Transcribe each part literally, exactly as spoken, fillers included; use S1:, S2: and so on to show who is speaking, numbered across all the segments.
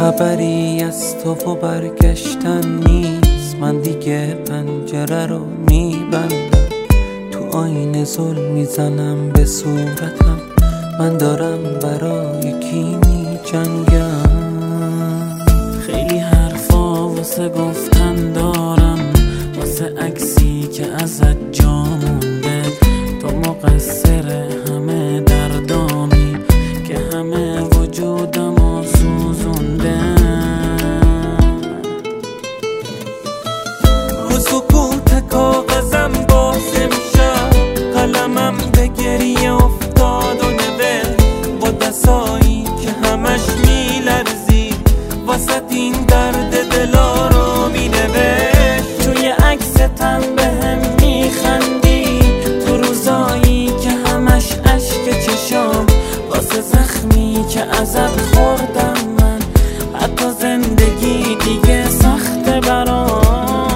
S1: خبری از تو و برگشتن نیست، من دیگه پنجره رو میبندم، تو آینه زل میزنم به صورتم، من دارم برای کی میجنگم.
S2: خیلی حرفا واسه گفتن دارم، واسه عکسی که ازت جا مونده، تو مقصر همه دردامی که همه وجودمو سوزونده.
S1: رو سکوت کاغذم باز میشم، قلمم به گریه افتاد و نوشت با دستایی که همش میلرزی، واسه این درد دلا رو مینوشت.
S2: توی عکستم به هم میخندی، تو روزایی که همش عشق چشام، واسه زخمی که ازت خوردم من، حتی زندگی دیگه سخته برام.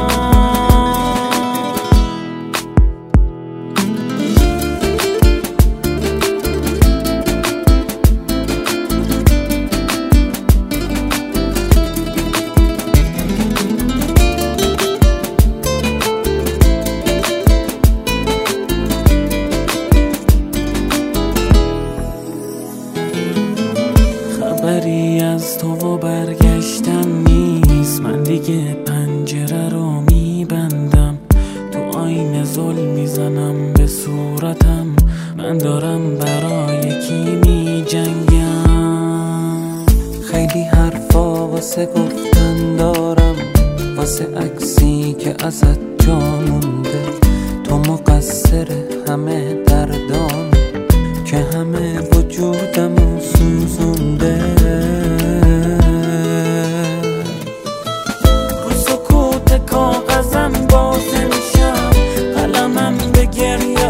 S2: خبری از تو و برگشتن نیست، من دیگه پنجره رو میبندم، تو آینه زل میزنم به صورتم، من دارم برای کی میجنگم.
S1: خیلی حرفا واسه گفتن دارم، واسه عکسی که ازت جا مونده، تو مقصر همه دردام که همه وجودمو سوزونده.
S2: رو سکوت کاغذم باز میشم، قلمم به گریه